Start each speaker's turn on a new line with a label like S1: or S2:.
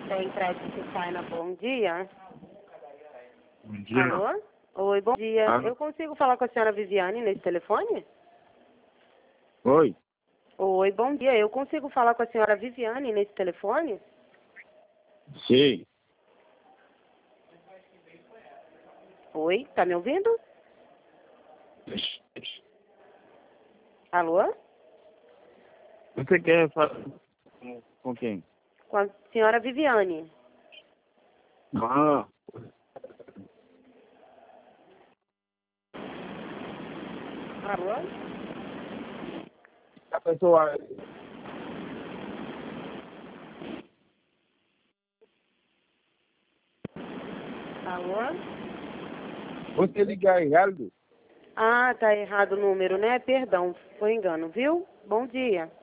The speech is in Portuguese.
S1: Tem crédito Faina, bom dia.
S2: Bom dia.
S1: Alô? Oi, bom dia.
S2: Alô?
S1: Eu consigo falar com a senhora Viviane nesse telefone?
S2: Oi?
S1: Oi, bom dia. Eu consigo falar com a senhora Viviane nesse telefone?
S2: Sim.
S1: Oi, tá me ouvindo? Alô?
S2: Você quer falar com quem?
S1: Com a senhora Viviane.
S2: Ah,
S1: Alô?
S2: a pessoa...
S1: Alô?
S2: Você liga errado?
S1: Ah, tá errado o número, né? Perdão, foi engano, viu? Bom dia.